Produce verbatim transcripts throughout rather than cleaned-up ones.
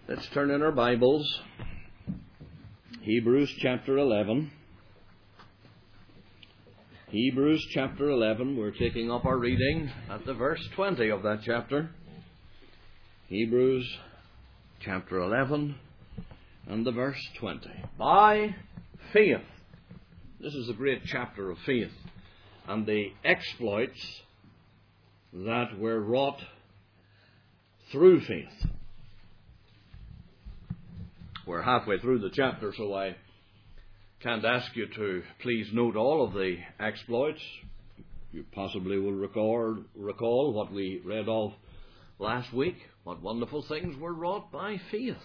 Let's turn in our Bibles. Hebrews chapter eleven. Hebrews chapter eleven. We're taking up our reading at the verse twenty of that chapter. Hebrews chapter eleven and the verse twenty. By faith. This is a great chapter of faith and the exploits that were wrought through faith. We're halfway through the chapter, so I can't ask you to please note all of the exploits. You possibly will recall, recall what we read of last week, what wonderful things were wrought by faith.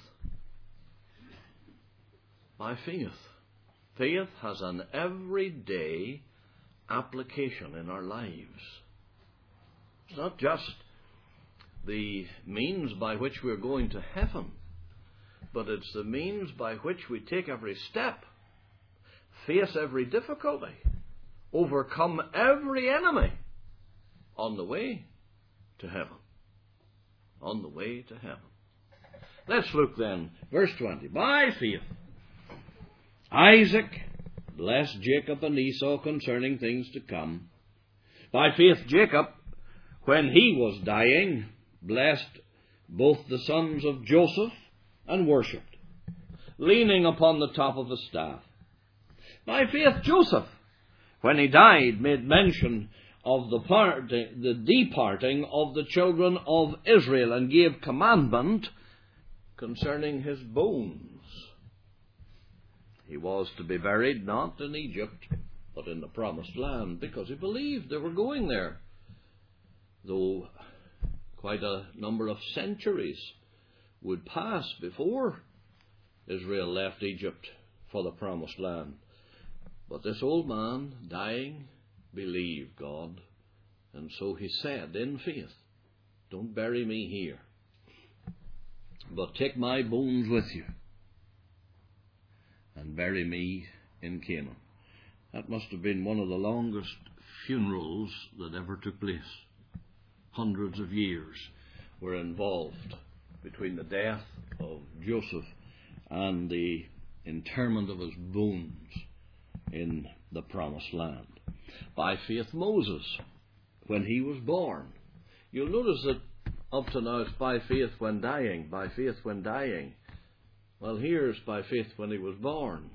By faith. Faith has an everyday application in our lives. It's not just the means by which we're going to heaven, but it's the means by which we take every step, face every difficulty, overcome every enemy on the way to heaven. On the way to heaven. Let's look then, verse twenty. By faith, Isaac blessed Jacob and Esau concerning things to come. By faith, Jacob, when he was dying, blessed both the sons of Joseph and worshipped, leaning upon the top of a staff. By faith, Joseph, when he died, made mention of the, part, the departing of the children of Israel and gave commandment concerning his bones. He was to be buried not in Egypt, but in the promised land, because he believed they were going there, though quite a number of centuries would pass before Israel left Egypt for the promised land. But this old man, dying, believed God, and so he said in faith, don't bury me here, but take my bones with you and bury me in Canaan. That must have been one of the longest funerals that ever took place. Hundreds of years were involved between the death of Joseph and the interment of his bones in the promised land. By faith, Moses, when he was born. You'll notice that up to now it's by faith when dying, by faith when dying. Well, here's by faith when he was born.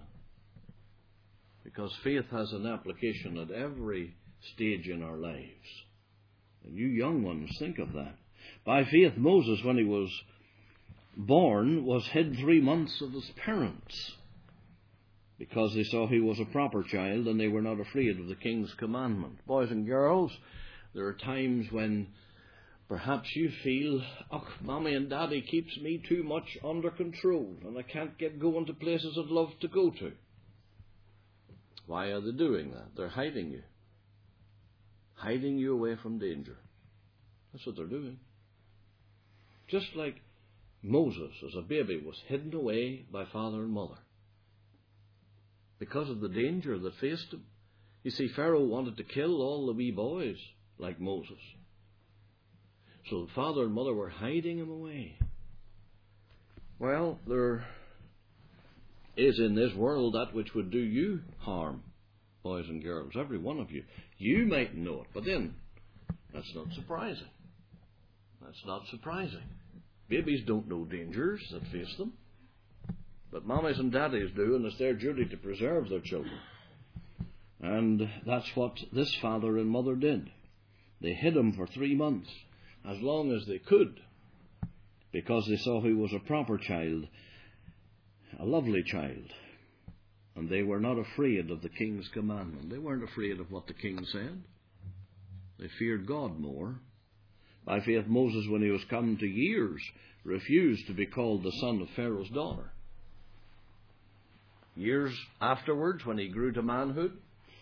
Because faith has an application at every stage in our lives. And you young ones, think of that. By faith, Moses, when he was born, was hid three months of his parents, because they saw he was a proper child and they were not afraid of the king's commandment. Boys and girls, there are times when perhaps you feel, oh, Mommy and Daddy keeps me too much under control and I can't get going to places I'd love to go to. Why are they doing that? They're hiding you. Hiding you away from danger. That's what they're doing. Just like Moses, as a baby, was hidden away by father and mother because of the danger that faced him. You see, Pharaoh wanted to kill all the wee boys like Moses. So the father and mother were hiding him away. Well, there is in this world that which would do you harm, boys and girls, every one of you. You might know it, but then that's not surprising. That's not surprising. Babies don't know dangers that face them, but mommies and daddies do, and it's their duty to preserve their children. And that's what this father and mother did. They hid him for three months, as long as they could, because they saw he was a proper child, a lovely child. And they were not afraid of the king's commandment. They weren't afraid of what the king said. They feared God more. By faith, Moses, when he was come to years, refused to be called the son of Pharaoh's daughter. Years afterwards, when he grew to manhood,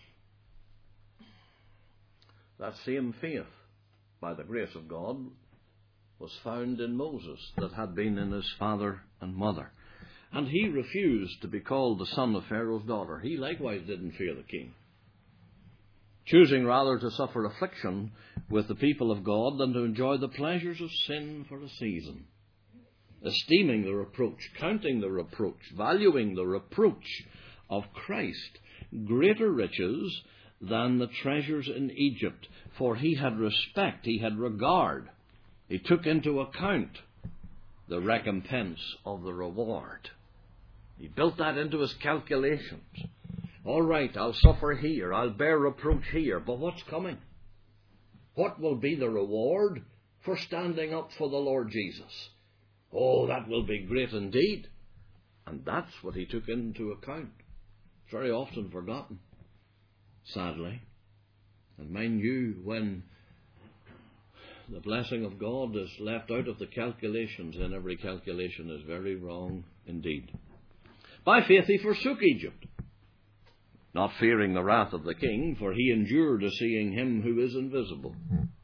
that same faith, by the grace of God, was found in Moses that had been in his father and mother. And he refused to be called the son of Pharaoh's daughter. He likewise didn't fear the king, choosing rather to suffer affliction with the people of God than to enjoy the pleasures of sin for a season. esteeming the reproach, counting the reproach, valuing the reproach of Christ greater riches than the treasures in Egypt. For he had respect, he had regard. He took into account the recompense of the reward. He built that into his calculations. All right, I'll suffer here, I'll bear reproach here, but what's coming? What will be the reward for standing up for the Lord Jesus? Oh, that will be great indeed. And that's what he took into account. It's very often forgotten, sadly. And mind you, when the blessing of God is left out of the calculations, then every calculation is very wrong indeed. By faith he forsook Egypt, not fearing the wrath of the king, for he endured to seeing him who is invisible.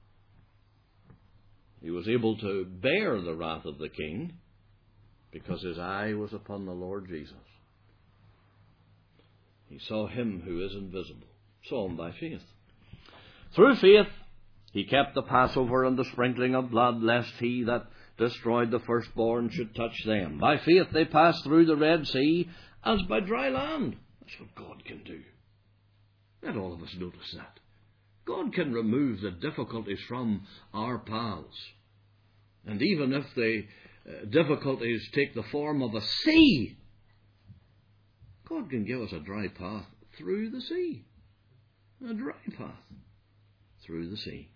He was able to bear the wrath of the king because his eye was upon the Lord Jesus. He saw him who is invisible, saw him by faith. Through faith he kept the Passover and the sprinkling of blood, lest he that destroyed the firstborn should touch them. By faith they passed through the Red Sea as by dry land. That's what God can do. Let all of us notice that. God can remove the difficulties from our paths. And even if the uh, difficulties take the form of a sea, God can give us a dry path through the sea. A dry path through the sea.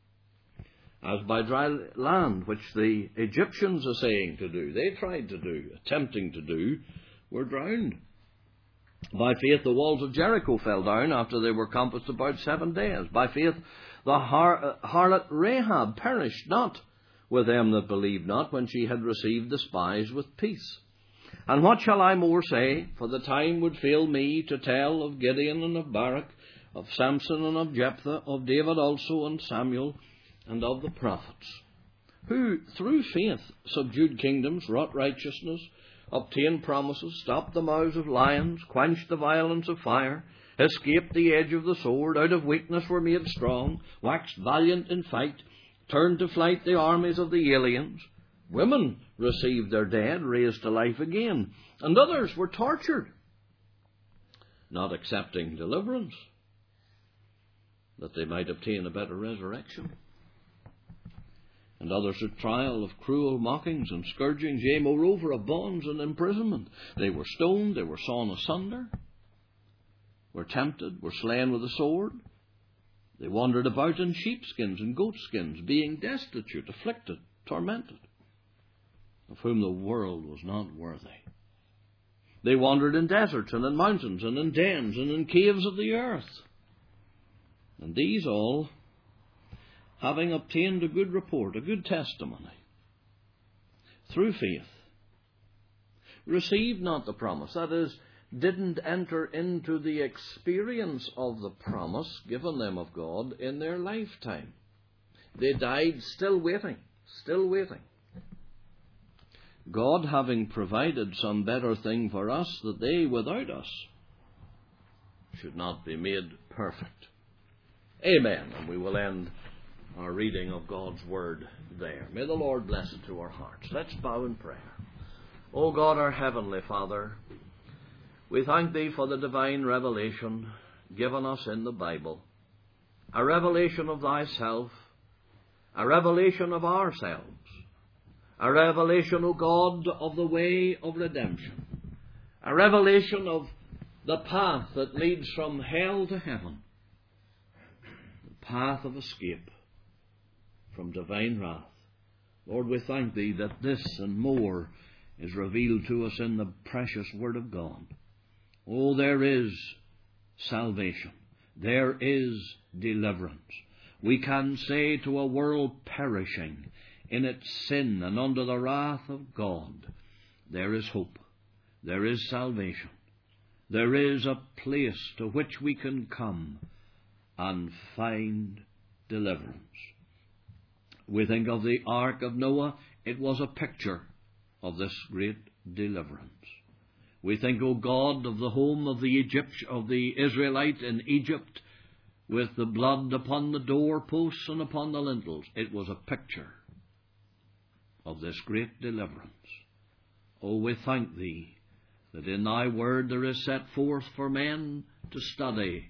As by dry land, which the Egyptians are saying to do, they tried to do, attempting to do, were drowned. By faith the walls of Jericho fell down after they were compassed about seven days. By faith the har- harlot Rahab perished not with them that believed not, when she had received the spies with peace. And what shall I more say? For the time would fail me to tell of Gideon and of Barak, of Samson and of Jephthah, of David also and Samuel, and of the prophets, who through faith subdued kingdoms, wrought righteousness, obtained promises, stopped the mouths of lions, quenched the violence of fire, escaped the edge of the sword, out of weakness were made strong, waxed valiant in fight, turned to flight the armies of the aliens. Women received their dead, raised to life again, and others were tortured, not accepting deliverance, that they might obtain a better resurrection. And others a trial of cruel mockings and scourgings, yea, moreover of bonds and imprisonment. They were stoned, they were sawn asunder, were tempted, were slain with the sword. They wandered about in sheepskins and goatskins, being destitute, afflicted, tormented, of whom the world was not worthy. They wandered in deserts and in mountains and in dens and in caves of the earth. And these all, having obtained a good report, a good testimony, through faith, received not the promise. That is, didn't enter into the experience of the promise given them of God in their lifetime. They died still waiting, still waiting. God having provided some better thing for us, that they without us should not be made perfect. Amen. And we will end our reading of God's Word there. May the Lord bless it to our hearts. Let's bow in prayer. O God, our Heavenly Father, we thank Thee for the divine revelation given us in the Bible, a revelation of Thyself, a revelation of ourselves, a revelation, O God, of the way of redemption, a revelation of the path that leads from hell to heaven, the path of escape from divine wrath. Lord, we thank Thee that this and more is revealed to us in the precious Word of God. Oh, there is salvation. There is deliverance. We can say to a world perishing in its sin and under the wrath of God, there is hope. There is salvation. There is a place to which we can come and find deliverance. We think of the Ark of Noah. It was a picture of this great deliverance. We think, O God, of the home of the Egypt, of the Israelite in Egypt, with the blood upon the doorposts and upon the lintels. It was a picture of this great deliverance. Oh, we thank Thee that in Thy word there is set forth for men to study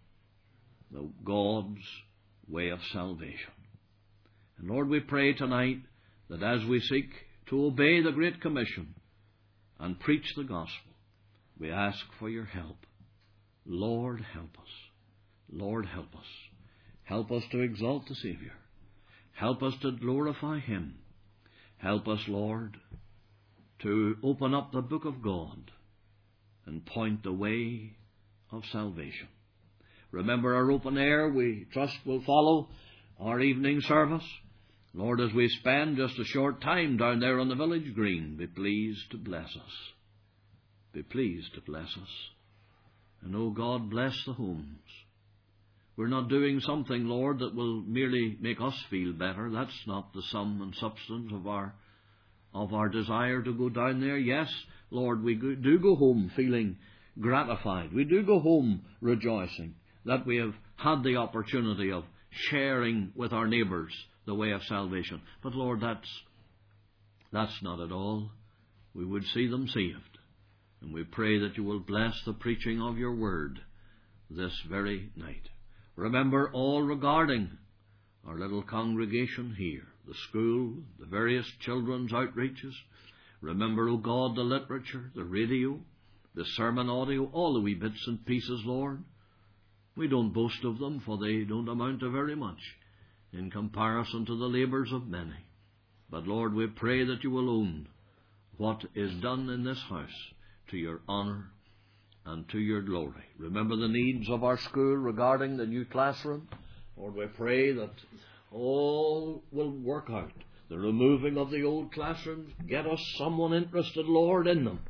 the God's way of salvation. And Lord, we pray tonight that as we seek to obey the Great Commission and preach the gospel, we ask for your help. Lord, help us. Lord, help us. Help us to exalt the Saviour. Help us to glorify Him. Help us, Lord, to open up the book of God and point the way of salvation. Remember our open air, we trust will follow our evening service. Lord, as we spend just a short time down there on the village green, be pleased to bless us. Be pleased to bless us. And, oh God, bless the homes. We're not doing something, Lord, that will merely make us feel better. That's not the sum and substance of our of our desire to go down there. Yes, Lord, we go, do go home feeling gratified. We do go home rejoicing that we have had the opportunity of sharing with our neighbours the way of salvation. But, Lord, that's, that's not at all. We would see them saved. And we pray that you will bless the preaching of your word this very night. Remember all regarding our little congregation here, the school, the various children's outreaches. Remember, O God, the literature, the radio, the sermon audio, all the wee bits and pieces, Lord. We don't boast of them, for they don't amount to very much in comparison to the labours of many. But, Lord, we pray that you will own what is done in this house to your honour and to your glory. Remember the needs of our school regarding the new classroom. Lord, we pray that all will work out. The removing of the old classrooms, get us someone interested, Lord, in them.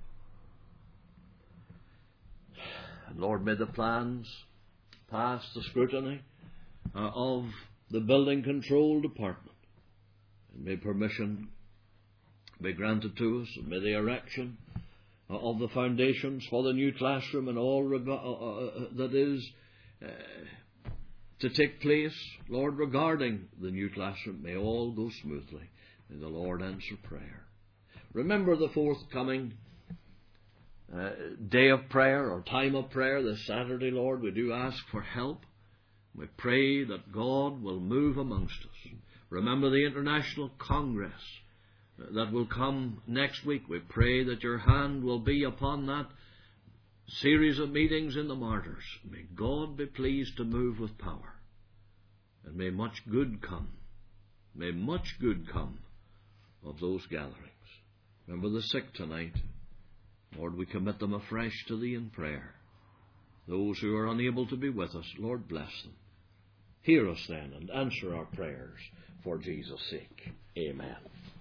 And Lord, may the plans pass the scrutiny uh, of the building control department. And may permission be granted to us, and may the erection uh, of the foundations for the new classroom and all reg- uh, uh, that is uh, to take place, Lord, regarding the new classroom, may all go smoothly. May the Lord answer prayer. Remember the forthcoming uh, day of prayer or time of prayer this Saturday, Lord. We do ask for help. We pray that God will move amongst us. Remember the International Congress that will come next week. We pray that your hand will be upon that series of meetings in the Martyrs. May God be pleased to move with power. And may much good come. May much good come of those gatherings. Remember the sick tonight. Lord, we commit them afresh to thee in prayer. Those who are unable to be with us, Lord, bless them. Hear us then and answer our prayers for Jesus' sake. Amen.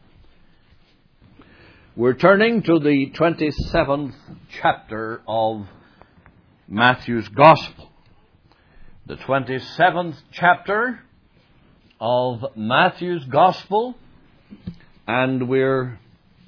We're turning to the twenty-seventh chapter of Matthew's Gospel. The twenty-seventh chapter of Matthew's Gospel, and we're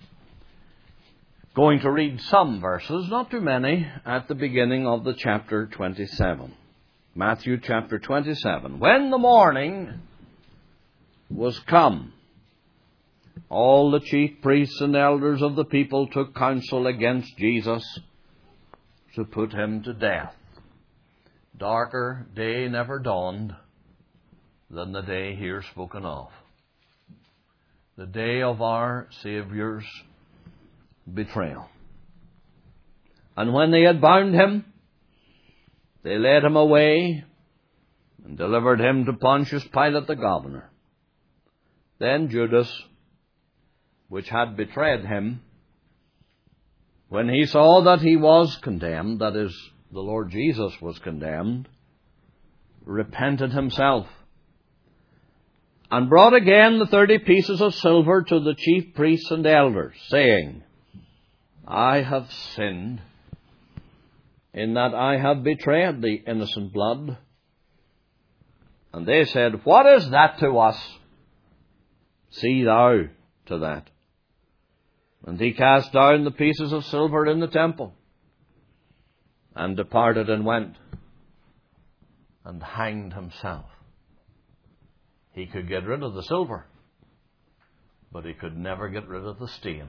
going to read some verses, not too many, at the beginning of the chapter twenty-seven. Matthew chapter twenty-seven. When the morning was come, all the chief priests and elders of the people took counsel against Jesus to put him to death. Darker day never dawned than the day here spoken of. The day of our Saviour's betrayal. And when they had bound him, they led him away and delivered him to Pontius Pilate the governor. Then Judas, which had betrayed him, when he saw that he was condemned, that is, the Lord Jesus was condemned, repented himself, and brought again the thirty pieces of silver to the chief priests and elders, saying, I have sinned in that I have betrayed the innocent blood. And they said, What is that to us? See thou to that. And he cast down the pieces of silver in the temple, and departed and went, and hanged himself. He could get rid of the silver, but he could never get rid of the stain.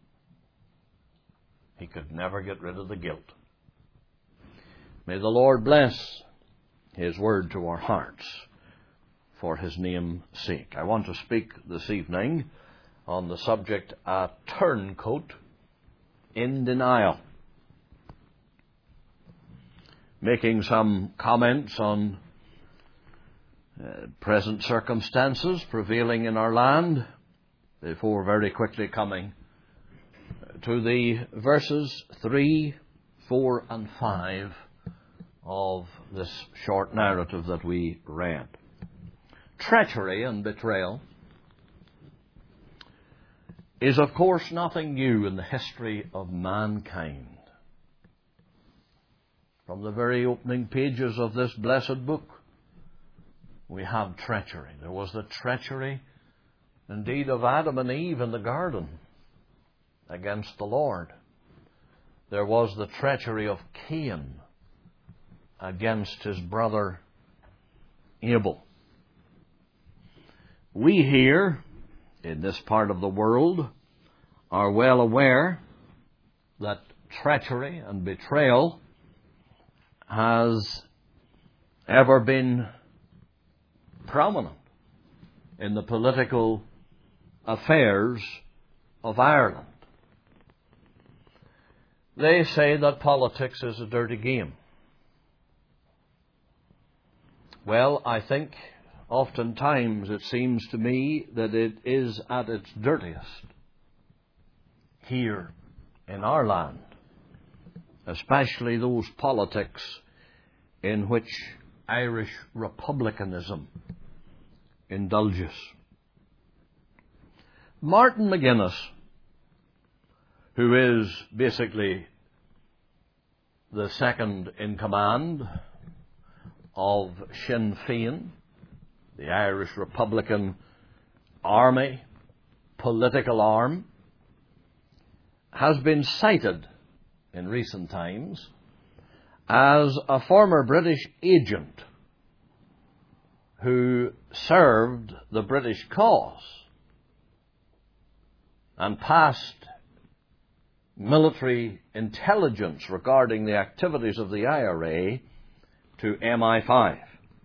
He could never get rid of the guilt. May the Lord bless His word to our hearts for His name's sake. I want to speak this evening on the subject, a turncoat in denial. Making some comments on uh, present circumstances prevailing in our land before very quickly coming to the verses three, four and five of this short narrative that we read. Treachery and betrayal is, of course, nothing new in the history of mankind. From the very opening pages of this blessed book, we have treachery. There was the treachery, indeed, of Adam and Eve in the garden against the Lord. There was the treachery of Cain against his brother Abel. We here, in this part of the world, are well aware that treachery and betrayal has ever been prominent in the political affairs of Ireland. They say that politics is a dirty game. Well, I think oftentimes it seems to me that it is at its dirtiest here in our land, especially those politics in which Irish republicanism indulges. Martin McGuinness, who is basically the second in command of Sinn Féin, the Irish Republican Army political arm, has been cited in recent times as a former British agent who served the British cause and passed military intelligence regarding the activities of the I R A to M I five.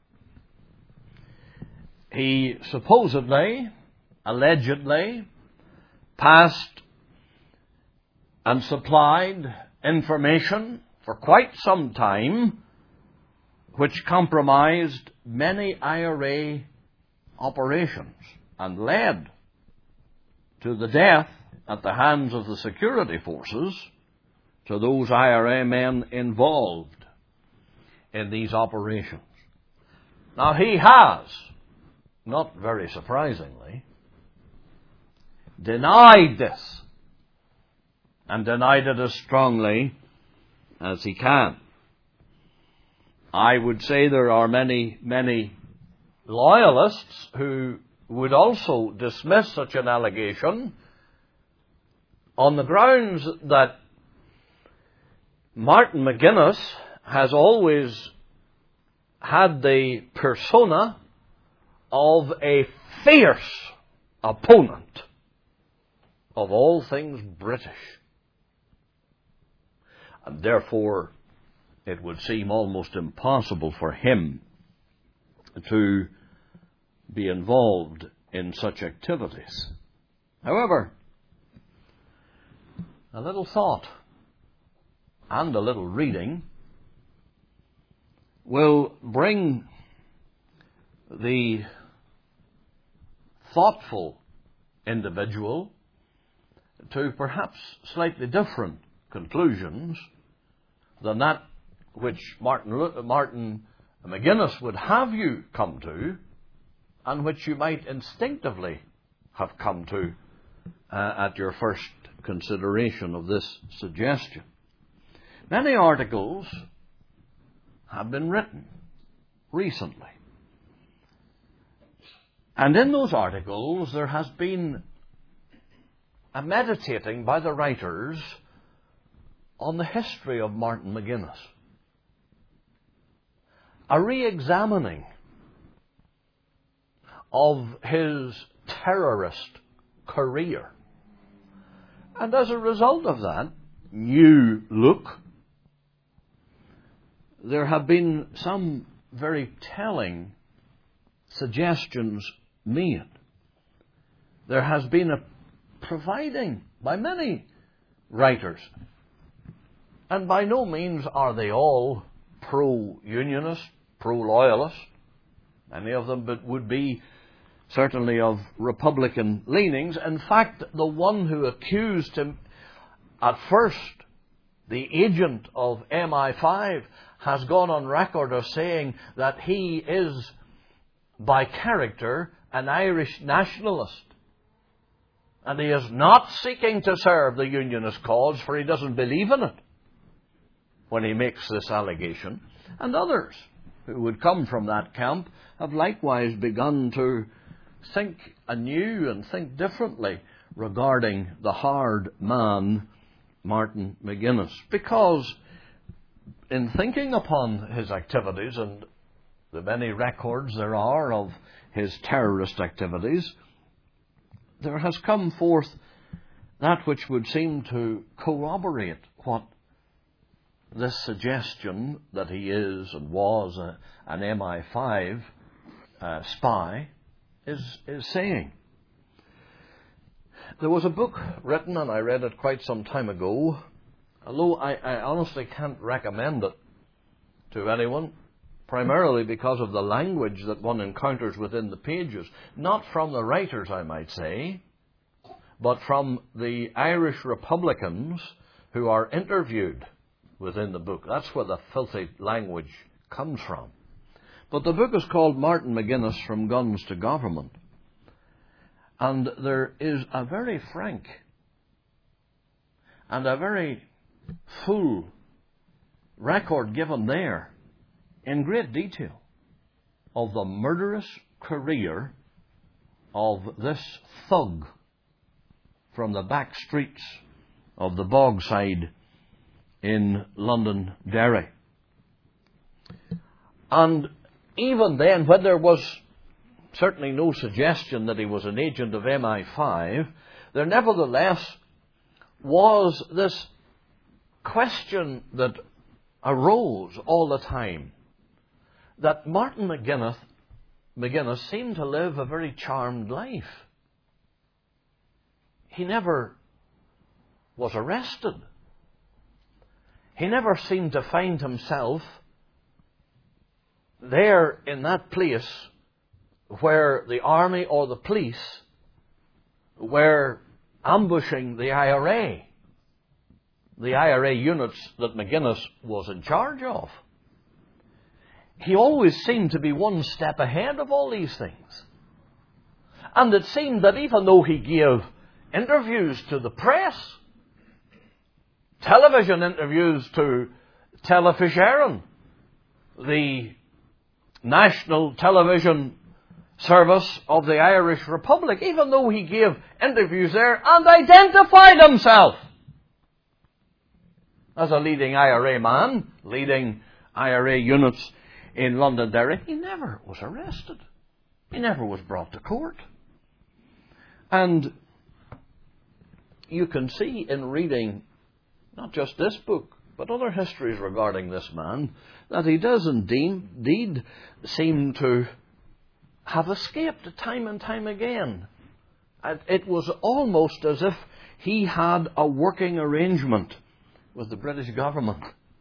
He supposedly, allegedly, passed and supplied information for quite some time which compromised many I R A operations and led to the death at the hands of the security forces to those I R A men involved in these operations. Now, he has, not very surprisingly, denied this, and denied it as strongly as he can. I would say there are many, many loyalists who would also dismiss such an allegation on the grounds that Martin McGuinness has always had the persona of a fierce opponent of all things British. And therefore, it would seem almost impossible for him to be involved in such activities. However, a little thought and a little reading will bring the thoughtful individual to perhaps slightly different conclusions than that which Martin, Martin McGuinness would have you come to, and which you might instinctively have come to uh, at your first consideration of this suggestion. Many articles have been written recently. And in those articles there has been a meditating by the writers on the history of Martin McGuinness, a re-examining of his terrorist career. And as a result of that new look, there have been some very telling suggestions made. There has been a providing by many writers, and by no means are they all pro-unionist, pro-loyalist. Many of them but would be certainly of Republican leanings. In fact, the one who accused him at first, the agent of M I five, has gone on record of saying that he is, by character, an Irish nationalist. And he is not seeking to serve the unionist cause, for he doesn't believe in it when he makes this allegation. And others who would come from that camp have likewise begun to think anew and think differently regarding the hard man, Martin McGuinness. Because in thinking upon his activities and the many records there are of his terrorist activities, there has come forth that which would seem to corroborate what this suggestion that he is and was a, an M I five uh, spy is, is saying. There was a book written, and I read it quite some time ago, although I, I honestly can't recommend it to anyone, primarily because of the language that one encounters within the pages, not from the writers, I might say, but from the Irish Republicans who are interviewed within the book. That's where the filthy language comes from. But the book is called Martin McGuinness, From Guns to Government. And there is a very frank and a very full record given there in great detail of the murderous career of this thug from the back streets of the Bogside in Londonderry. And even then, when there was certainly no suggestion that he was an agent of M I five, there nevertheless was this question that arose all the time, that Martin McGuinness, McGuinness seemed to live a very charmed life. He never was arrested. He never seemed to find himself there in that place where the army or the police were ambushing the I R A, the I R A units that McGuinness was in charge of. He always seemed to be one step ahead of all these things. And it seemed that even though he gave interviews to the press, television interviews to Telefisheren, the national television service of the Irish Republic, even though he gave interviews there and identified himself as a leading I R A man, leading I R A units in Londonderry, he never was arrested. He never was brought to court. And you can see in reading not just this book, but other histories regarding this man, that he does indeed, indeed seem to have escaped time and time again. It was almost as if he had a working arrangement with the British government,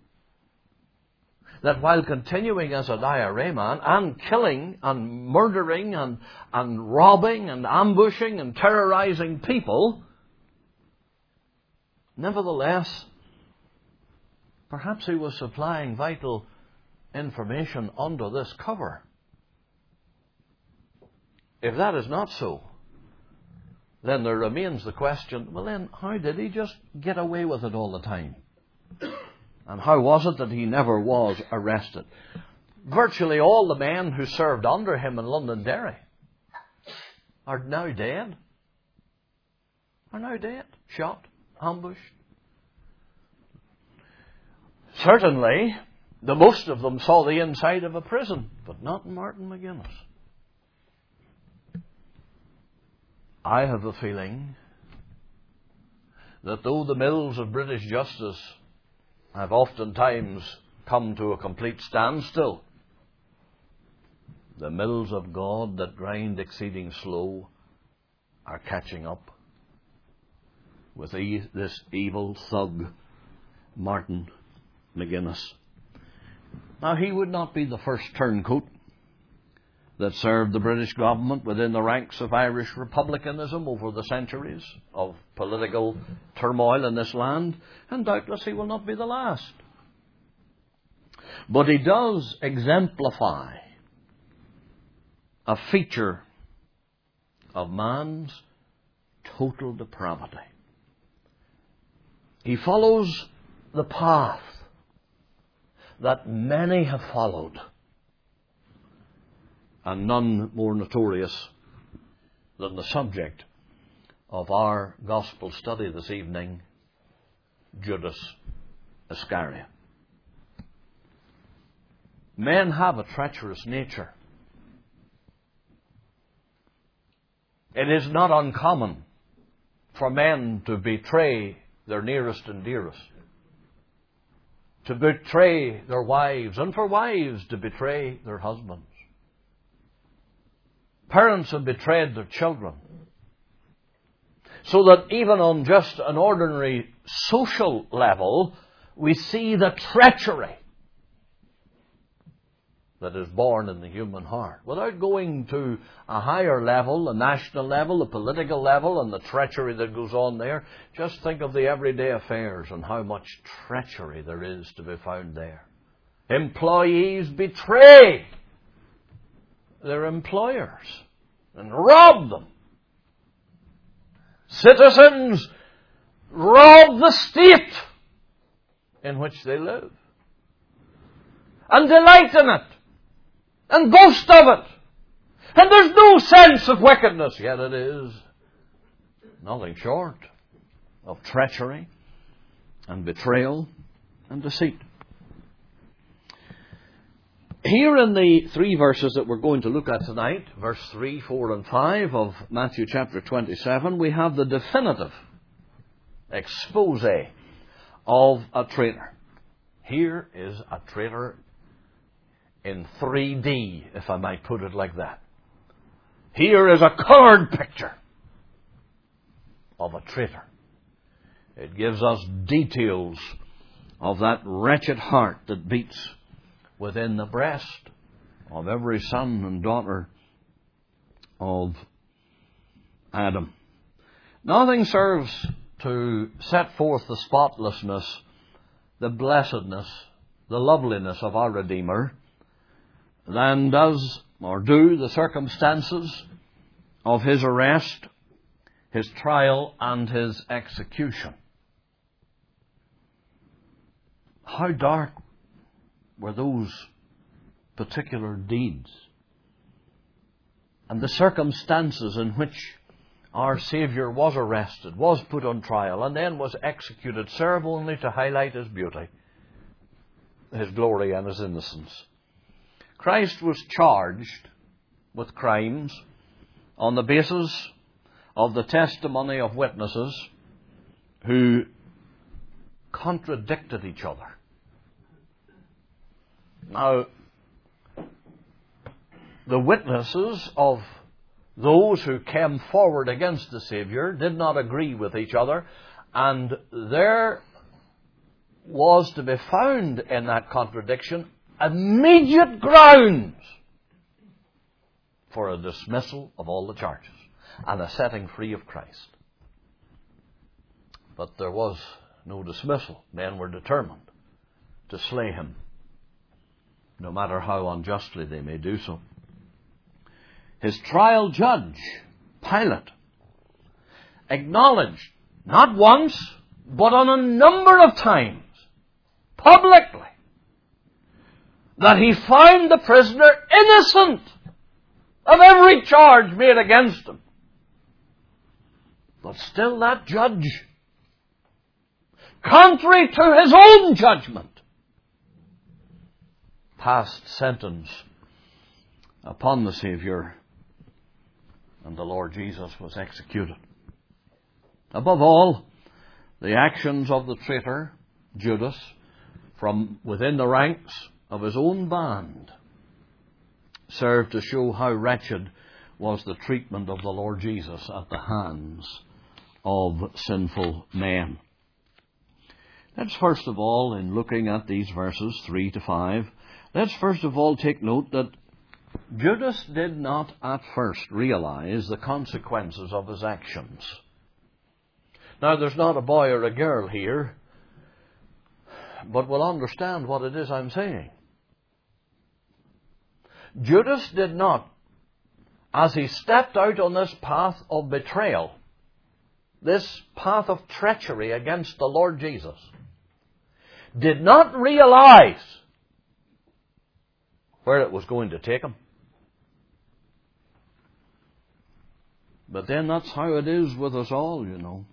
that while continuing as an I R A man and killing and murdering and, and robbing and ambushing and terrorizing people, nevertheless, perhaps he was supplying vital information under this cover. If that is not so, then there remains the question, well then, how did he just get away with it all the time? And how was it that he never was arrested? Virtually all the men who served under him in Londonderry are now dead. Are now dead. Shot. Ambushed. Certainly, the most of them saw the inside of a prison, but not Martin McGuinness. I have a feeling that though the mills of British justice have oftentimes come to a complete standstill, the mills of God that grind exceeding slow are catching up with e- this evil thug, Martin McGuinness. Now, he would not be the first turncoat that served the British government within the ranks of Irish republicanism over the centuries of political turmoil in this land, and doubtless he will not be the last. But he does exemplify a feature of man's total depravity. He follows the path that many have followed, and none more notorious than the subject of our gospel study this evening, Judas Iscariot. Men have a treacherous nature. It is not uncommon for men to betray their nearest and dearest, to betray their wives, and for wives to betray their husbands. Parents have betrayed their children. So that even on just an ordinary social level, we see the treachery that is born in the human heart. Without going to a higher level, a national level, a political level, and the treachery that goes on there, just think of the everyday affairs and how much treachery there is to be found there. Employees betray their employers and rob them. Citizens rob the state in which they live and delight in it and boast of it. And there's no sense of wickedness, yet it is nothing short of treachery and betrayal and deceit. Here in the three verses that we're going to look at tonight, verse three, four and five of Matthew chapter twenty-seven, we have the definitive expose of a traitor. Here is a traitor in three D, if I might put it like that. Here is a coloured picture of a traitor. It gives us details of that wretched heart that beats within the breast of every son and daughter of Adam. Nothing serves to set forth the spotlessness, the blessedness, the loveliness of our Redeemer than does or do the circumstances of his arrest, his trial, and his execution. How dark were those particular deeds, and the circumstances in which our Saviour was arrested, was put on trial, and then was executed, serve only to highlight his beauty, his glory, and his innocence. Christ was charged with crimes on the basis of the testimony of witnesses who contradicted each other. Now, the witnesses of those who came forward against the Saviour did not agree with each other, and there was to be found in that contradiction immediate grounds for a dismissal of all the charges and a setting free of Christ. But there was no dismissal. Men were determined to slay him, no matter how unjustly they may do so. His trial judge, Pilate, acknowledged not once, but on a number of times, publicly, that he found the prisoner innocent of every charge made against him. But still that judge, contrary to his own judgment, passed sentence upon the Saviour and the Lord Jesus was executed. Above all, the actions of the traitor, Judas, from within the ranks of his own band, served to show how wretched was the treatment of the Lord Jesus at the hands of sinful men. Let's first of all, in looking at these verses three to five, let's first of all take note that Judas did not at first realize the consequences of his actions. Now, there's not a boy or a girl here, but will understand what it is I'm saying. Judas did not, as he stepped out on this path of betrayal, this path of treachery against the Lord Jesus, did not realize where it was going to take him. But then that's how it is with us all, you know.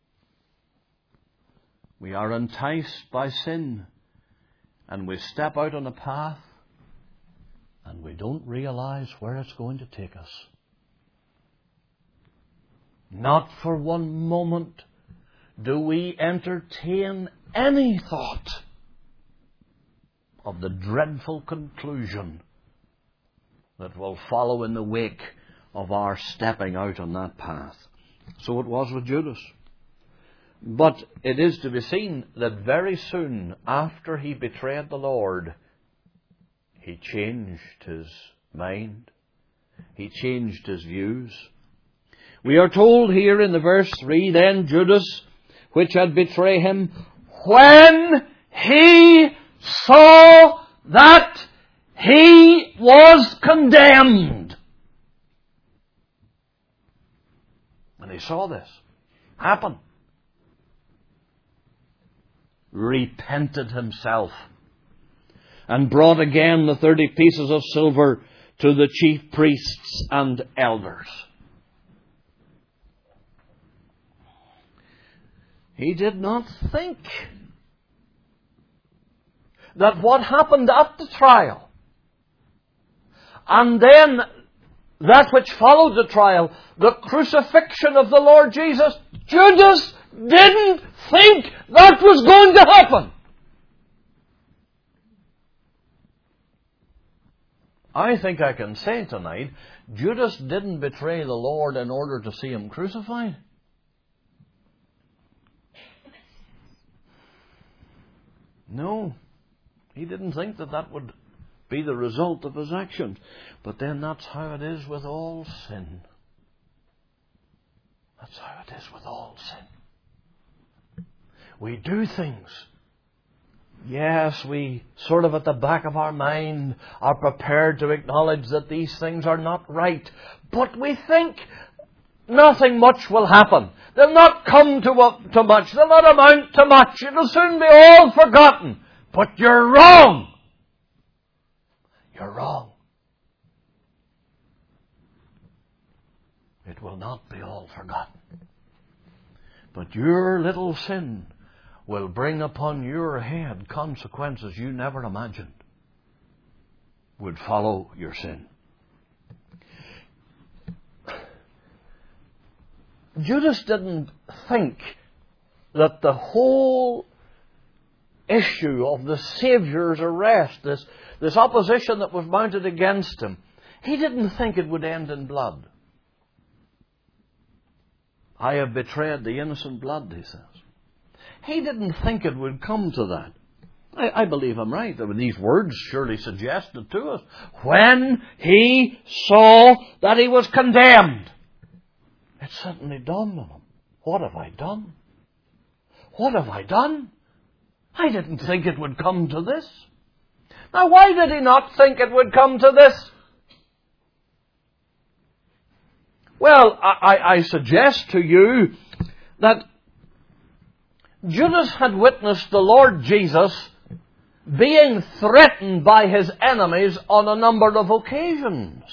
We are enticed by sin, and we step out on a path, and we don't realize where it's going to take us. Not for one moment do we entertain any thought of the dreadful conclusion that will follow in the wake of our stepping out on that path. So it was with Judas. But it is to be seen that very soon after he betrayed the Lord, he changed his mind. He changed his views. We are told here in the verse three, then Judas, which had betrayed him, when he saw that he was condemned. And he saw this happen, repented himself, and brought again the thirty pieces of silver to the chief priests and elders. He did not think that what happened at the trial, and then that which followed the trial, the crucifixion of the Lord Jesus, Judas didn't think that was going to happen. I think I can say tonight, Judas didn't betray the Lord in order to see him crucified. No, he didn't think that that would be the result of his actions. But then that's how it is with all sin. That's how it is with all sin. We do things. Yes, we sort of at the back of our mind are prepared to acknowledge that these things are not right. But we think nothing much will happen. They'll not come to, uh, to much. They'll not amount to much. It'll soon be all forgotten. But you're wrong. You're wrong. It will not be all forgotten. But your little sin will bring upon your head consequences you never imagined would follow your sin. Judas didn't think that the whole issue of the Saviour's arrest, this, this opposition that was mounted against him, he didn't think it would end in blood. I have betrayed the innocent blood, he says. He didn't think it would come to that. I, I believe I'm right. I mean, these words surely suggested to us. When he saw that he was condemned, it suddenly dawned on him. What have I done? What have I done? I didn't think it would come to this. Now, why did he not think it would come to this? Well, I, I suggest to you that Judas had witnessed the Lord Jesus being threatened by his enemies on a number of occasions.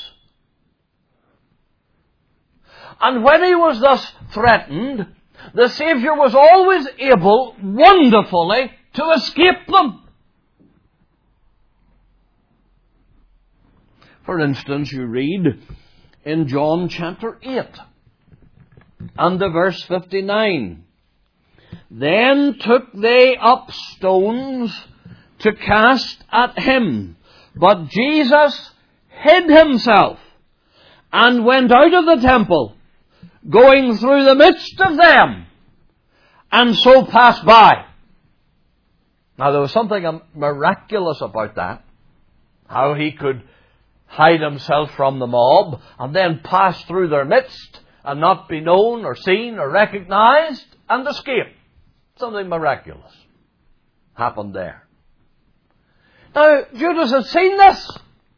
And when he was thus threatened, the Saviour was always able, wonderfully, to escape them. For instance, you read in John chapter eight and the verse fifty-nine. Then took they up stones to cast at him, but Jesus hid himself and went out of the temple, going through the midst of them, and so passed by. Now there was something miraculous about that, how he could hide himself from the mob and then pass through their midst and not be known or seen or recognized and escape. Something miraculous happened there. Now, Judas had seen this.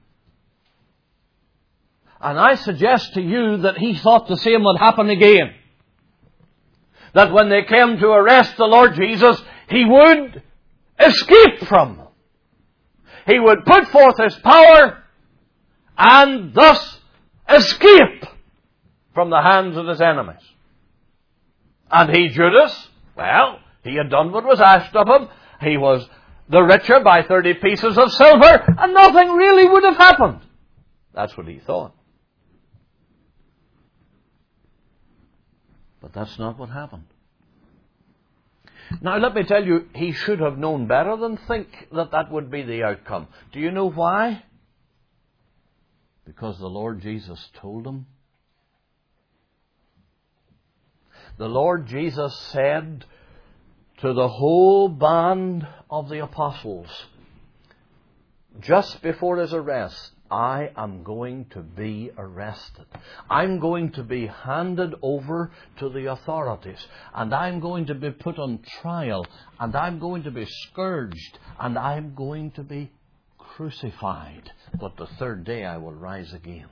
And I suggest to you that he thought the same would happen again. That when they came to arrest the Lord Jesus, he would escape from them. He would put forth his power and thus escape from the hands of his enemies. And he, Judas, well, he had done what was asked of him. He was the richer by thirty pieces of silver, and nothing really would have happened. That's what he thought. But that's not what happened. Now, let me tell you, he should have known better than think that that would be the outcome. Do you know why? Because the Lord Jesus told him. The Lord Jesus said to the whole band of the apostles, just before his arrest, I am going to be arrested. I'm going to be handed over to the authorities. And I'm going to be put on trial. And I'm going to be scourged. And I'm going to be crucified. But the third day I will rise again.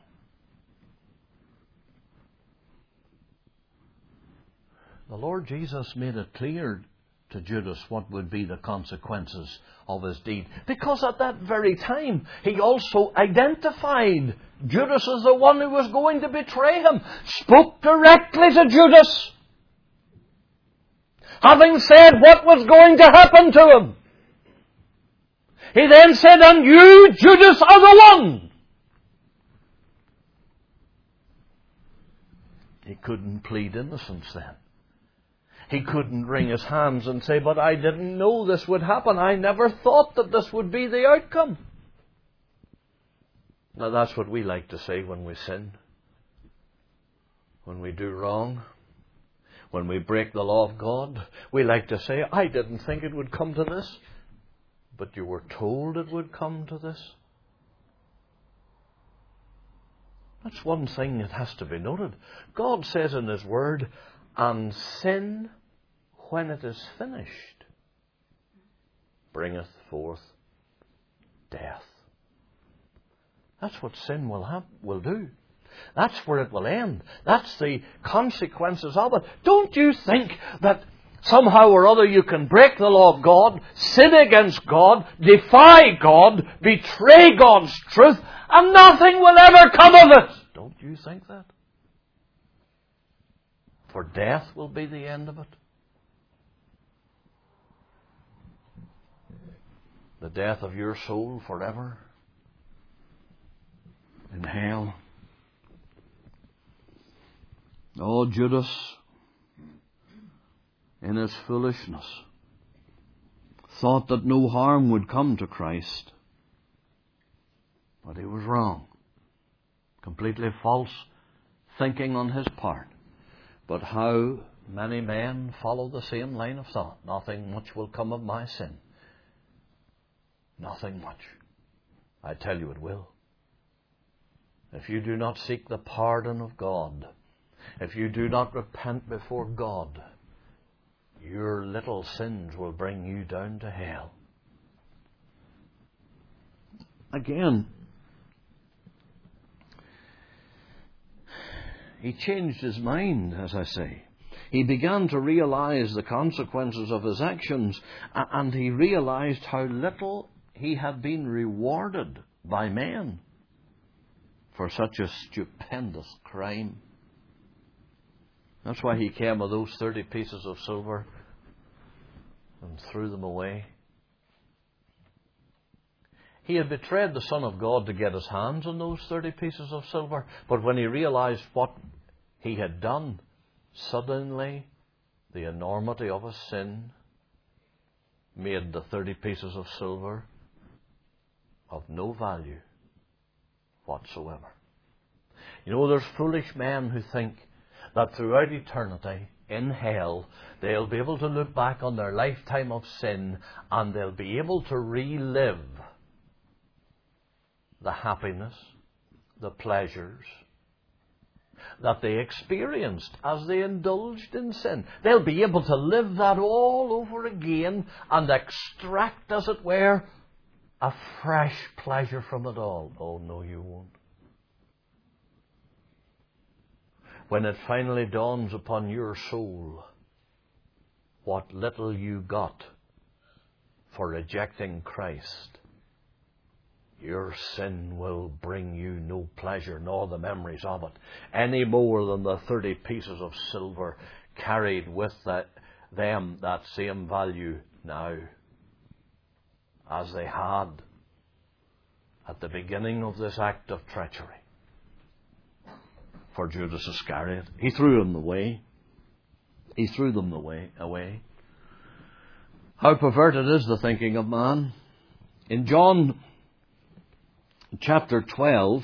The Lord Jesus made it clear to Judas what would be the consequences of his deed. Because at that very time, he also identified Judas as the one who was going to betray him. Spoke directly to Judas, having said what was going to happen to him. He then said, and you, Judas, are the one. He couldn't plead innocence then. He couldn't wring his hands and say, but I didn't know this would happen. I never thought that this would be the outcome. Now that's what we like to say when we sin. When we do wrong. When we break the law of God. We like to say, I didn't think it would come to this. But you were told it would come to this. That's one thing that has to be noted. God says in His Word, and sin, when it is finished, bringeth forth death. That's what sin will have, will do. That's where it will end. That's the consequences of it. Don't you think that somehow or other you can break the law of God, sin against God, defy God, betray God's truth, and nothing will ever come of it? Don't you think that? For death will be the end of it. The death of your soul forever in hell. Oh, Judas, in his foolishness, thought that no harm would come to Christ. But he was wrong. Completely false thinking on his part. But how many men follow the same line of thought? Nothing much will come of my sin. Nothing much. I tell you it will. If you do not seek the pardon of God, if you do not repent before God, your little sins will bring you down to hell. Again, he changed his mind, as I say. He began to realize the consequences of his actions, and he realized how little he had been rewarded by men for such a stupendous crime. That's why he came with those thirty pieces of silver and threw them away. He had betrayed the Son of God to get his hands on those thirty pieces of silver. But when he realized what he had done, suddenly the enormity of his sin made the thirty pieces of silver of no value whatsoever. You know, there's foolish men who think that throughout eternity in hell they'll be able to look back on their lifetime of sin and they'll be able to relive the happiness, the pleasures that they experienced as they indulged in sin. They'll be able to live that all over again and extract, as it were, a fresh pleasure from it all. Oh, no, you won't. When it finally dawns upon your soul what little you got for rejecting Christ, your sin will bring you no pleasure nor the memories of it, any more than the thirty pieces of silver carried with that, them that same value now as they had at the beginning of this act of treachery. For Judas Iscariot, he threw them away. He threw them away. away. How perverted is the thinking of man. In John chapter twelve,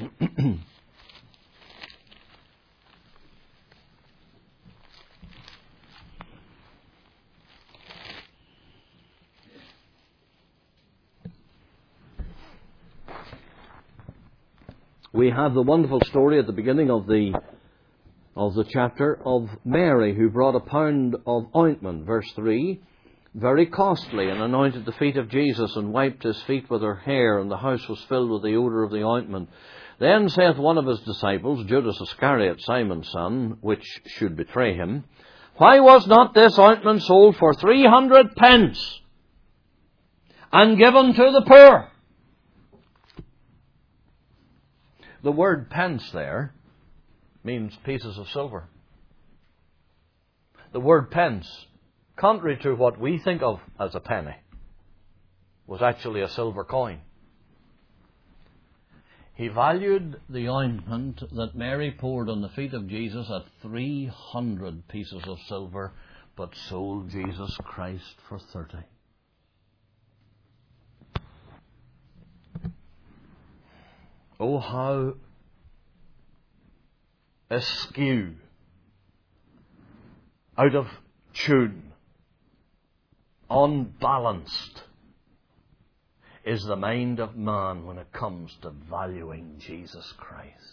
we have the wonderful story at the beginning of the of the chapter of Mary, who brought a pound of ointment, verse three, very costly, and anointed the feet of Jesus, and wiped his feet with her hair, and the house was filled with the odour of the ointment. Then saith one of his disciples, Judas Iscariot, Simon's son, which should betray him, Why was not this ointment sold for three hundred pence, and given to the poor? The word pence there means pieces of silver. The word pence, contrary to what we think of as a penny, was actually a silver coin. He valued the ointment that Mary poured on the feet of Jesus at three hundred pieces of silver, but sold Jesus Christ for thirty. Oh, how askew, out of tune, unbalanced is the mind of man when it comes to valuing Jesus Christ.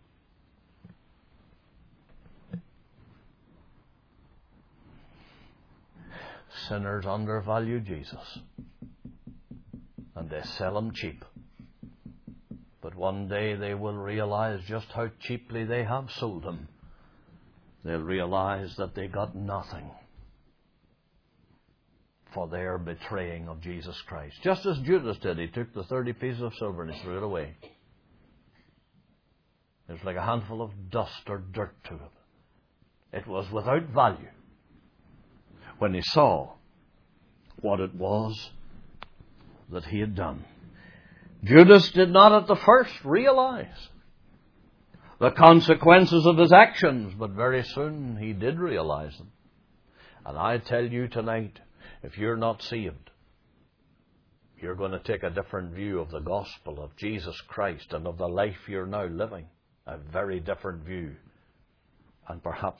Sinners undervalue Jesus, and they sell him cheap. But one day they will realize just how cheaply they have sold him. They'll realize that they got nothing for their betraying of Jesus Christ. Just as Judas did, he took the thirty pieces of silver and he threw it away. It was like a handful of dust or dirt to him. It was without value when he saw what it was that he had done. Judas did not at the first realize the consequences of his actions, but very soon he did realize them. And I tell you tonight, if you're not saved, you're going to take a different view of the gospel of Jesus Christ and of the life you're now living. A very different view. And perhaps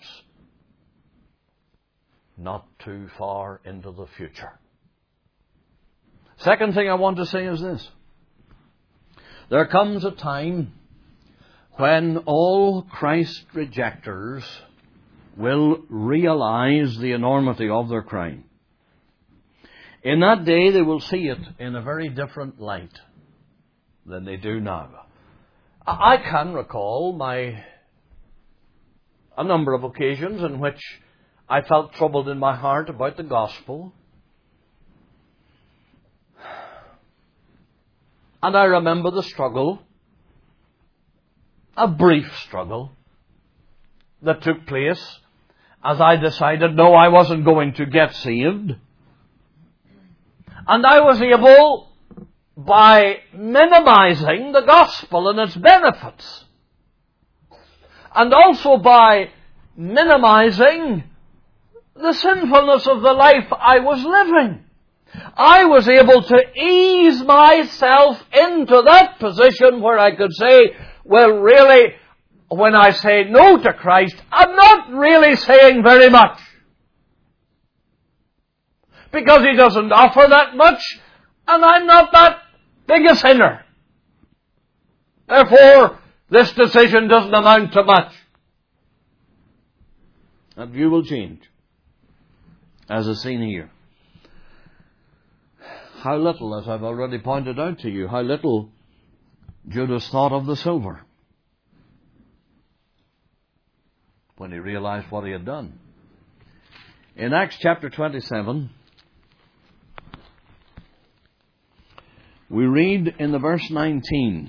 not too far into the future. Second thing I want to say is this. There comes a time when all Christ rejectors will realize the enormity of their crime. In that day they will see it in a very different light than they do now. I can recall my a number of occasions in which I felt troubled in my heart about the gospel. And I remember the struggle, a brief struggle, that took place as I decided, no, I wasn't going to get saved. And I was able by minimizing the gospel and its benefits, and also by minimizing the sinfulness of the life I was living. I was able to ease myself into that position where I could say, well, really, when I say no to Christ, I'm not really saying very much. Because He doesn't offer that much, and I'm not that big a sinner. Therefore, this decision doesn't amount to much. That view will change, as is seen here. How little, as I've already pointed out to you, how little Judas thought of the silver when he realized what he had done. In Acts chapter twenty-seven, we read in the verse nineteen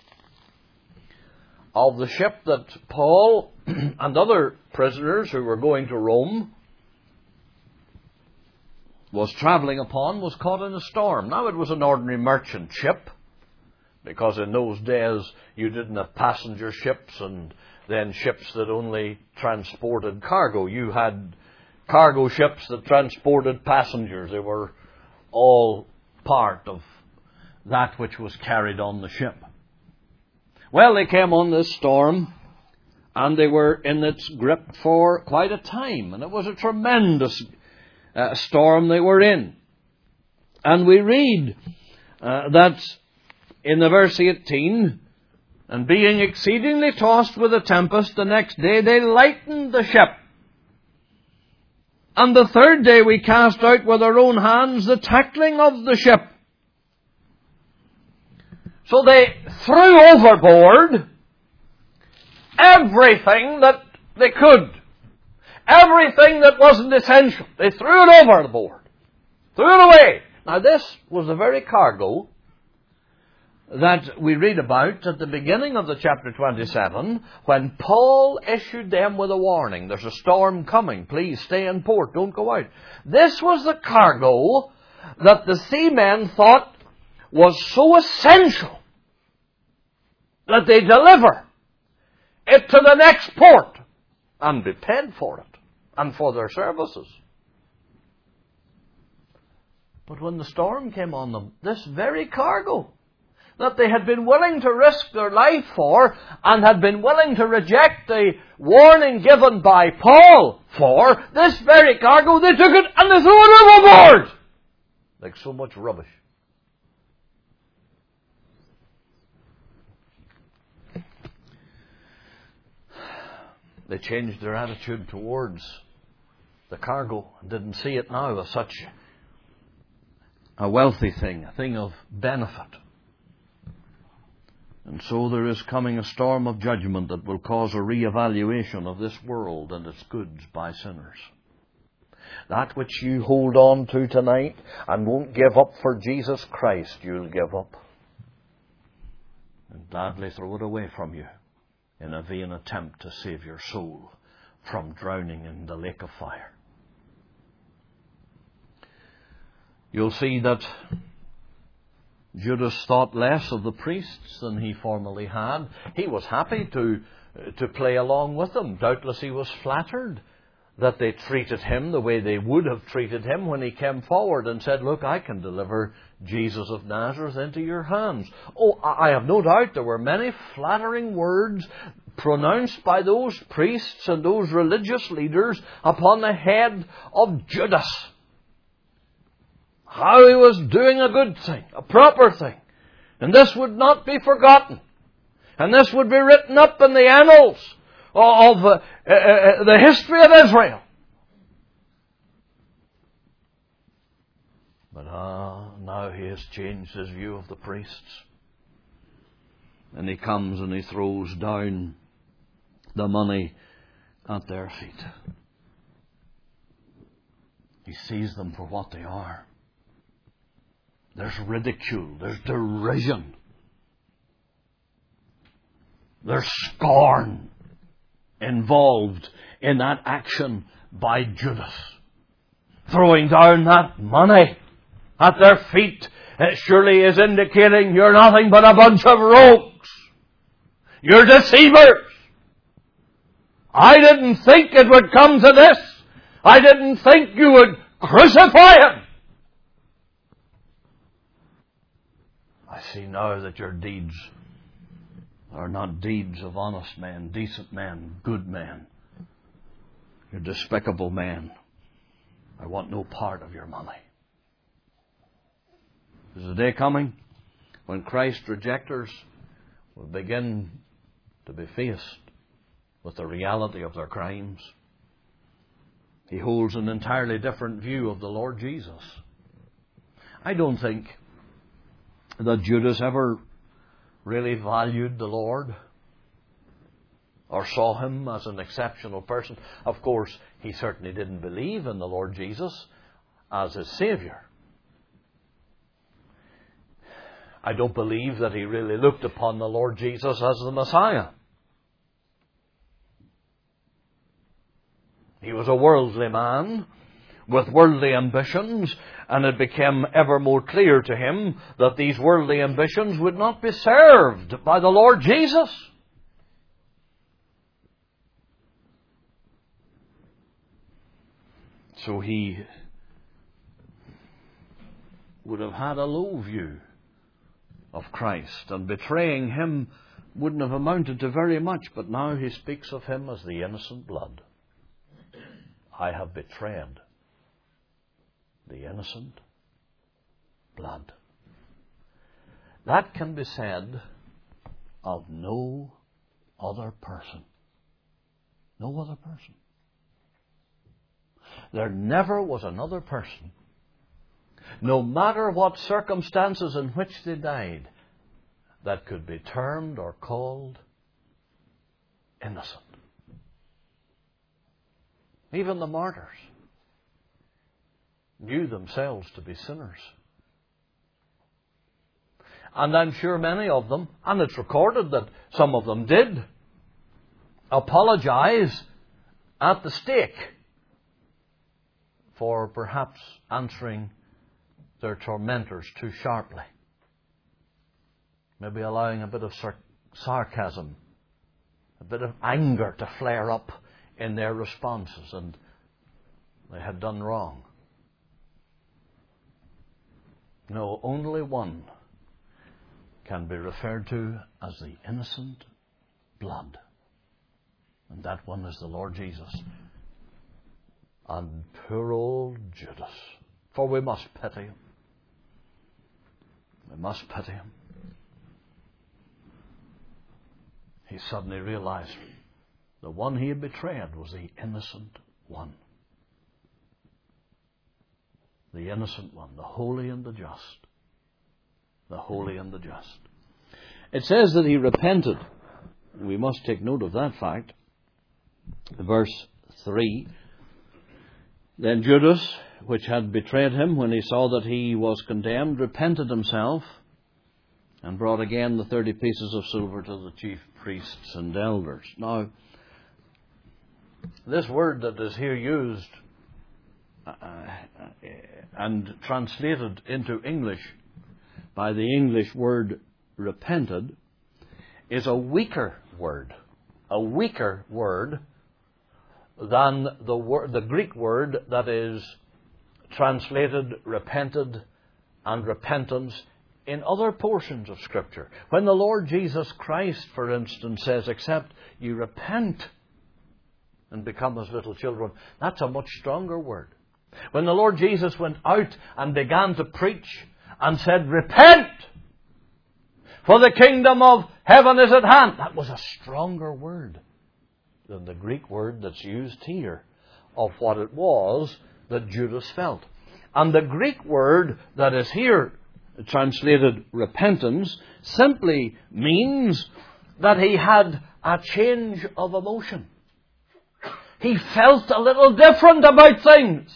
of the ship that Paul and other prisoners who were going to Rome was travelling upon was caught in a storm. Now it was an ordinary merchant ship, because in those days you didn't have passenger ships and then ships that only transported cargo. You had cargo ships that transported passengers. They were all part of that which was carried on the ship. Well, they came on this storm, and they were in its grip for quite a time, and it was a tremendous uh, storm they were in. And we read uh, that in the verse eighteen, and being exceedingly tossed with a tempest, the next day they lightened the ship. And the third day we cast out with our own hands the tackling of the ship. So they threw overboard everything that they could. Everything that wasn't essential. They threw it overboard. Threw it away. Now this was the very cargo that we read about at the beginning of the chapter twenty-seven, when Paul issued them with a warning. There's a storm coming. Please stay in port. Don't go out. This was the cargo that the seamen thought was so essential that they deliver it to the next port and be paid for it and for their services. But when the storm came on them, this very cargo that they had been willing to risk their life for and had been willing to reject the warning given by Paul for, this very cargo, they took it and they threw it overboard like so much rubbish. They changed their attitude towards the cargo and didn't see it now as such a wealthy thing, a thing of benefit. And so there is coming a storm of judgment that will cause a re-evaluation of this world and its goods by sinners. That which you hold on to tonight and won't give up for Jesus Christ, you'll give up and gladly throw it away from you in a vain attempt to save your soul from drowning in the lake of fire. You'll see that Judas thought less of the priests than he formerly had. He was happy to, to play along with them. Doubtless he was flattered that they treated him the way they would have treated him when he came forward and said, look, I can deliver Jesus of Nazareth into your hands. Oh, I have no doubt there were many flattering words pronounced by those priests and those religious leaders upon the head of Judas. How he was doing a good thing, a proper thing. And this would not be forgotten. And this would be written up in the annals of uh, uh, the history of Israel. But ah, now he has changed his view of the priests. And he comes and he throws down the money at their feet. He sees them for what they are. There's ridicule, there's derision, there's scorn involved in that action by Judas. Throwing down that money at their feet it surely is indicating you're nothing but a bunch of rogues. You're deceivers. I didn't think it would come to this. I didn't think you would crucify him. I see now that your deeds are not deeds of honest men, decent men, good men. You're despicable men. I want no part of your money. There's a day coming when Christ's rejectors will begin to be faced with the reality of their crimes. He holds an entirely different view of the Lord Jesus. I don't think that Judas ever really valued the Lord or saw him as an exceptional person. Of course, he certainly didn't believe in the Lord Jesus as his Saviour. I don't believe that he really looked upon the Lord Jesus as the Messiah. He was a worldly man with worldly ambitions, and it became ever more clear to him that these worldly ambitions would not be served by the Lord Jesus. So he would have had a low view of Christ, and betraying him wouldn't have amounted to very much, but now he speaks of him as the innocent blood. I have betrayed the innocent blood. That can be said of no other person. No other person. There never was another person, no matter what circumstances in which they died, that could be termed or called innocent. Even the martyrs knew themselves to be sinners. And I'm sure many of them, and it's recorded that some of them did, apologize at the stake for perhaps answering their tormentors too sharply. Maybe allowing a bit of sar- sarcasm, a bit of anger to flare up in their responses, and they had done wrong. No, only one can be referred to as the innocent blood. And that one is the Lord Jesus. And poor old Judas. For we must pity him. We must pity him. He suddenly realized the one he had betrayed was the innocent one. The innocent one, the holy and the just. The holy and the just. It says that he repented. We must take note of that fact. Verse three. Then Judas, which had betrayed him, when he saw that he was condemned, repented himself and brought again the thirty pieces of silver to the chief priests and elders. Now, this word that is here used uh, and translated into English by the English word repented is a weaker word. A weaker word than the word, the Greek word that is translated repented and repentance in other portions of Scripture. When the Lord Jesus Christ, for instance, says, except you repent and become as little children, that's a much stronger word. When the Lord Jesus went out and began to preach and said, repent, for the kingdom of heaven is at hand, that was a stronger word than the Greek word that's used here of what it was that Judas felt. And the Greek word that is here translated repentance simply means that he had a change of emotion. He felt a little different about things.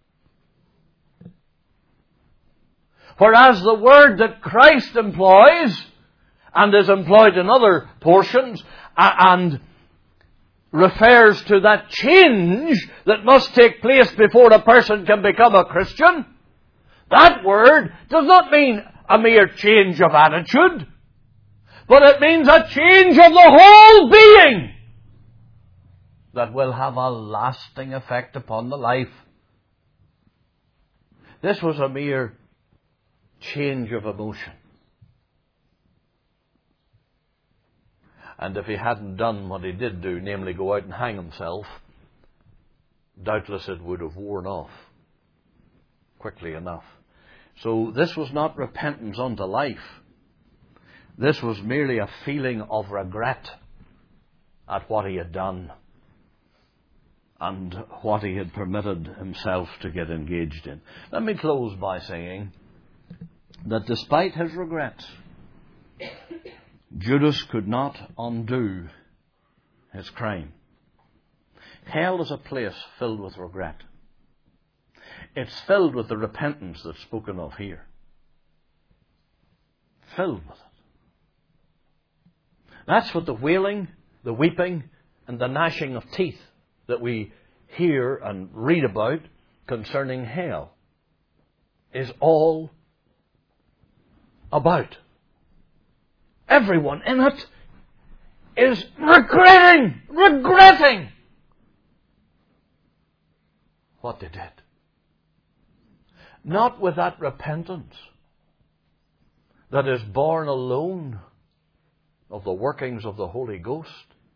Whereas the word that Christ employs, and is employed in other portions, and refers to that change that must take place before a person can become a Christian, that word does not mean a mere change of attitude, but it means a change of the whole being that will have a lasting effect upon the life. This was a mere change of emotion. And if he hadn't done what he did do, namely go out and hang himself, doubtless it would have worn off quickly enough. So this was not repentance unto life. This was merely a feeling of regret at what he had done and what he had permitted himself to get engaged in. Let me close by saying that despite his regrets, Judas could not undo his crime. Hell is a place filled with regret. It's filled with the repentance that's spoken of here. Filled with it. That's what the wailing, the weeping, and the gnashing of teeth that we hear and read about concerning hell is all about. Everyone in it is regretting, regretting what they did. Not with that repentance that is born alone of the workings of the Holy Ghost,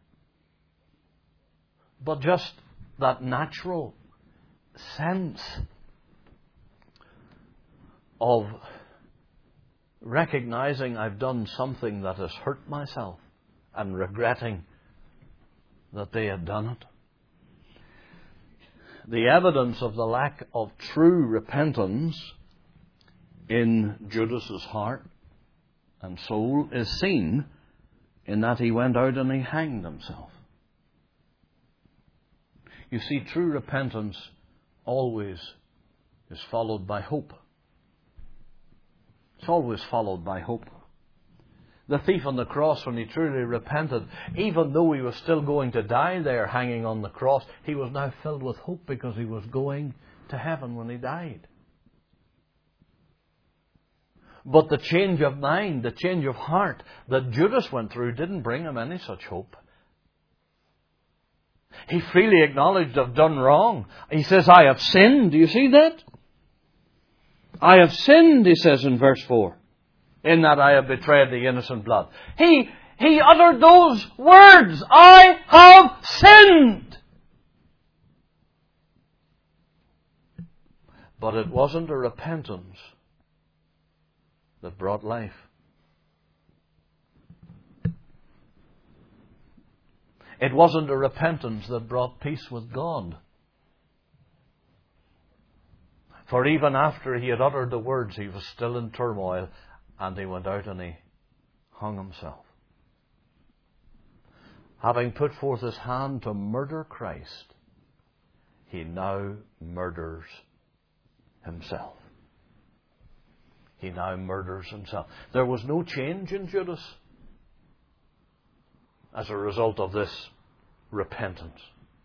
but just that natural sense of recognizing I've done something that has hurt myself and regretting that they had done it. The evidence of the lack of true repentance in Judas's heart and soul is seen in that he went out and he hanged himself. You see, true repentance always is followed by hope. It's always followed by hope. The thief on the cross, when he truly repented, even though he was still going to die there hanging on the cross, he was now filled with hope because he was going to heaven when he died. But the change of mind, the change of heart that Judas went through didn't bring him any such hope. He freely acknowledged, I've done wrong. He says, I have sinned. Do you see that? I have sinned, he says in verse four. In that I have betrayed the innocent blood. He, he uttered those words. I have sinned. But it wasn't a repentance that brought life. It wasn't a repentance that brought peace with God. For even after he had uttered the words, he was still in turmoil, and he went out and he hung himself. Having put forth his hand to murder Christ, he now murders himself. He now murders himself. There was no change in Judas as a result of this repentance,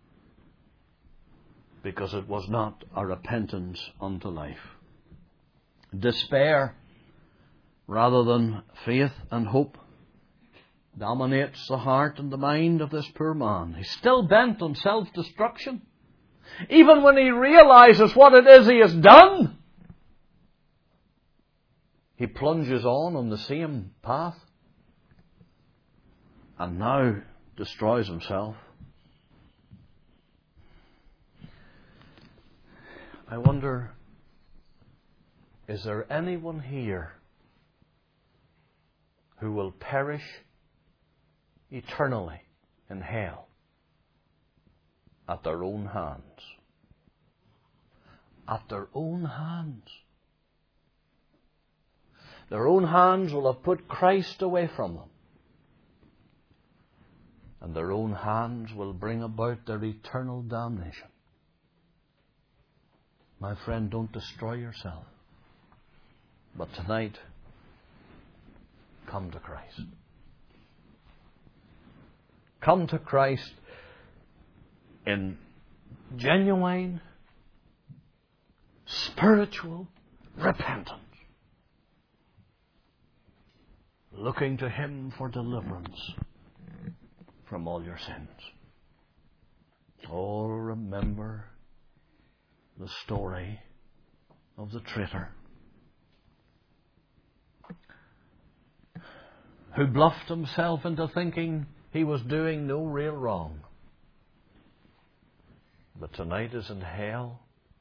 because it was not a repentance unto life. Despair, rather than faith and hope, dominates the heart and the mind of this poor man. He's still bent on self-destruction. Even when he realizes what it is he has done, he plunges on on the same path and now destroys himself. I wonder, is there anyone here who will perish eternally in hell at their own hands? At their own hands. Their own hands will have put Christ away from them. And their own hands will bring about their eternal damnation. My friend, don't destroy yourself. But tonight, come to Christ. Come to Christ in genuine, spiritual repentance. looking to Him for deliverance from all your sins. Oh, remember the story of the traitor who bluffed himself into thinking he was doing no real wrong, but tonight is in hell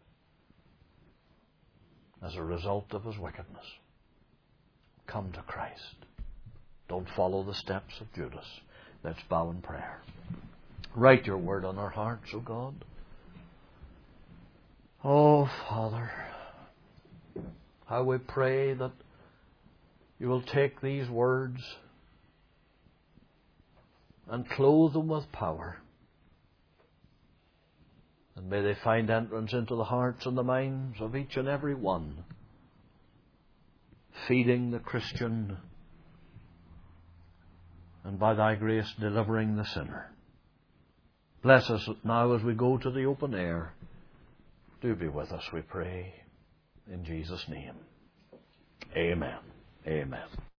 as a result of his wickedness. Come to Christ. Don't follow the steps of Judas. Let's bow in prayer. Write your word on our hearts, O God. Oh, Father, how we pray that you will take these words and clothe them with power. And may they find entrance into the hearts and the minds of each and every one, feeding the Christian and by thy grace delivering the sinner. Bless us now as we go to the open air. Do be with us, we pray, in Jesus' name. Amen. Amen.